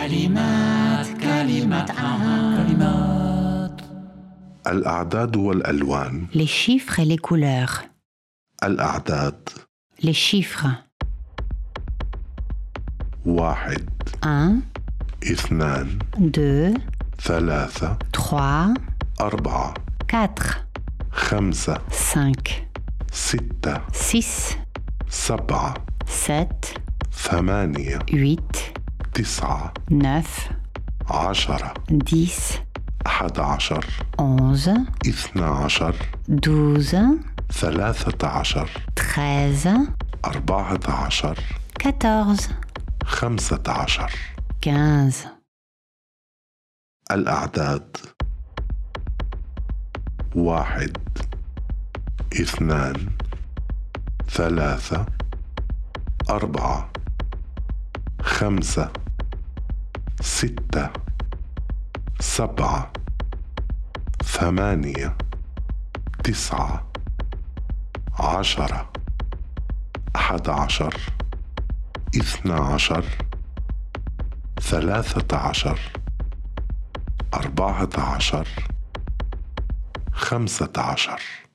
كلمات كلمات. الأعداد والألوان. Les chiffres et les couleurs. الأعداد. Les chiffres. 1 1, 2 2, 3 3, 4 4, 5 5, 6 6, 7 7, 8 8, 9 9, 10 10, 11 11, 12 12, 13 13, 14 14, 15. 15. الأعداد. 1 2 3 4 5 6 7 8 9 10 11 12 13 14 15.